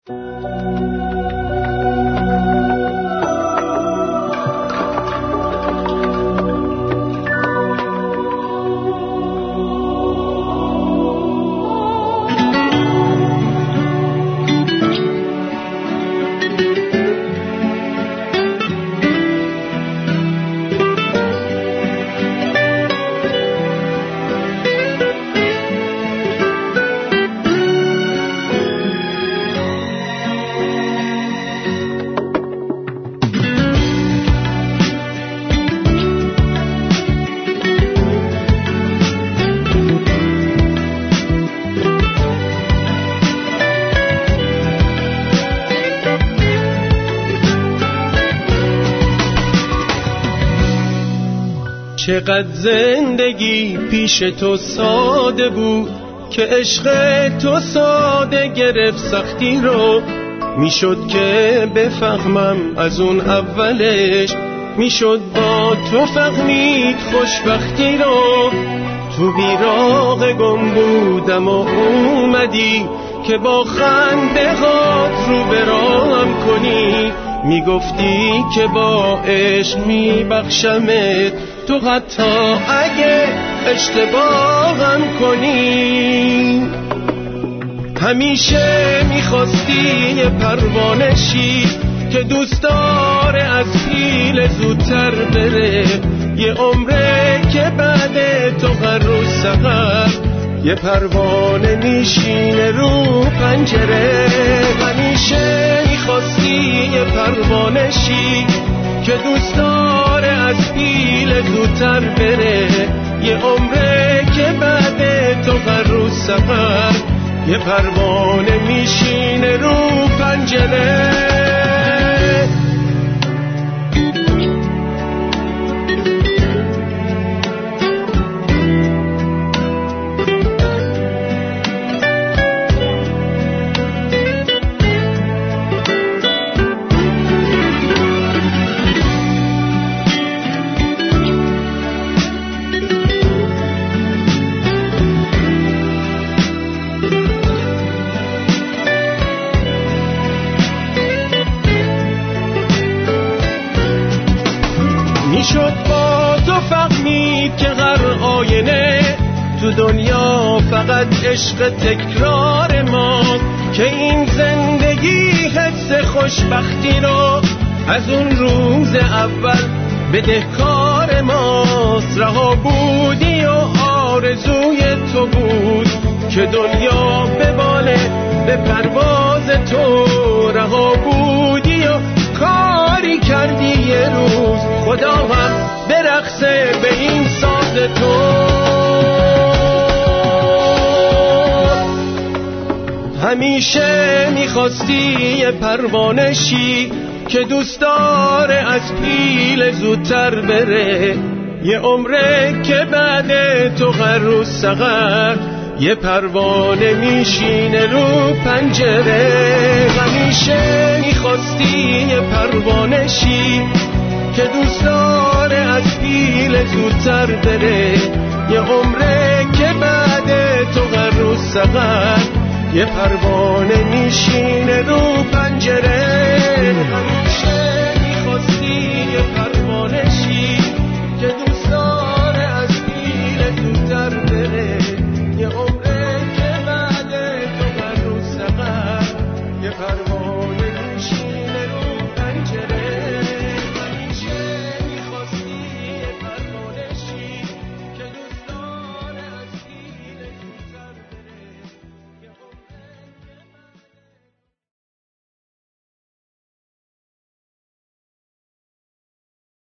چقدر زندگی پیش تو ساده بود که عشق تو ساده گرفت سختی رو. میشد که بفهمم از اون اولش، میشد با تو فهمید خوشبختی رو. تو بیراق گم بودم و اومدی که با خنده ها رو براهم کنی. میگفتی که با عشق میبخشمت، تو حتی اگه اشتباهم کنی. همیشه میخواستی یه پروانه شی که دوست داره از پیل زودتر بره. یه عمره که بعد تو هر روز سحر یه پروانه میشینه رو پنجره. همیشه میخواستی یه پروانه شی که دوست داره از پیل زودتر بره. یه عمره که بعد تو هر روز سفر یه پروانه میشینه رو پنجره. میشد با تو فهمید که هر آینه تو دنیا فقط عشق تکرار ما، که این زندگی حس خوشبختی رو از اون روز اول بدهکار ماست. رها بودی و آرزوی تو بود که دنیا بباله به پرواز تو. رها بودی و کاری کردی یه روز خدا هم برقصه به این ساز تو. همیشه میخواستی یه پروانه شی که دوست داره از پیل زودتر بره. یه عمره که بعد تو هر روز سحر یه پروانه میشینه رو پنجره. همیشه میخواستی یه پروانه شی که دوست داره از پیل زودتر بره. یه عمره که بعد تو هر روز سحر یه پروانه میشینه